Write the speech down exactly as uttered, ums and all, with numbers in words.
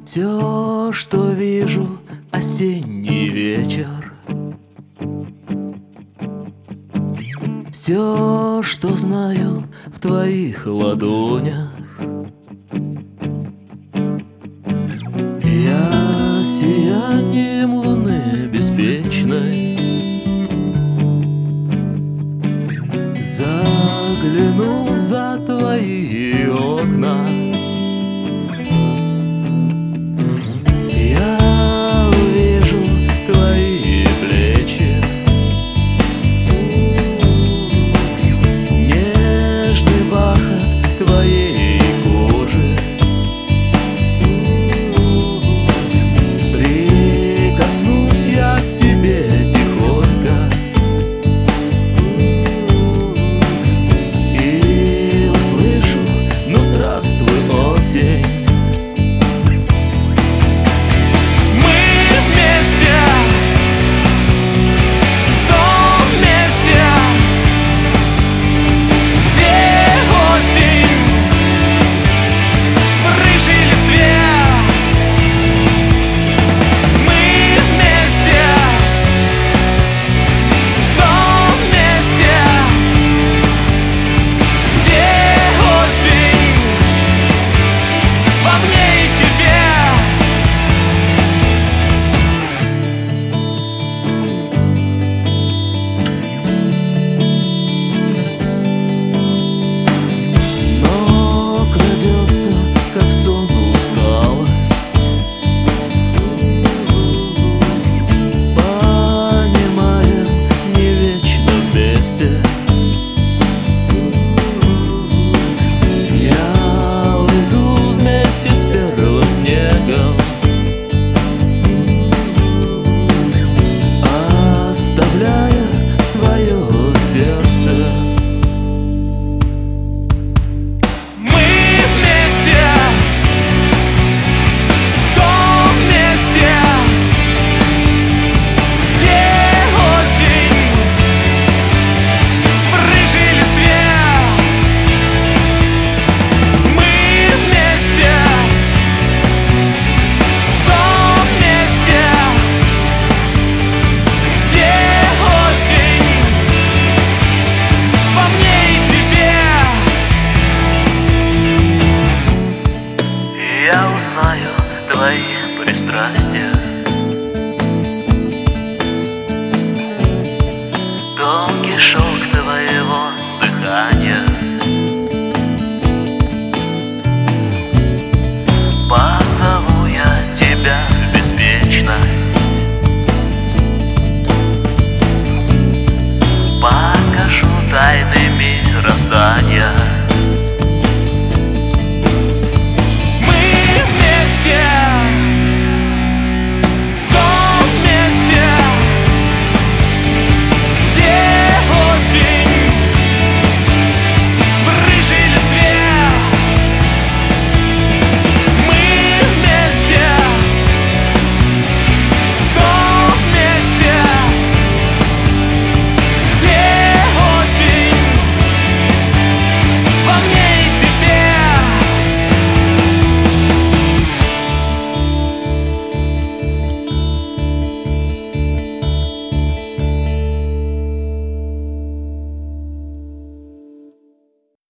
Все, что вижу, осенний вечер. Все, что знаю, в твоих ладонях. Я сиянием луны беспечной загляну за твои окна. Я увижу твои плечи, нежный бархат твоей кожи. Прикоснусь я к тебе тихонько и услышу: ну здравствуй, осень. Я узнаю твои пристрастия, тонкий шелк твоего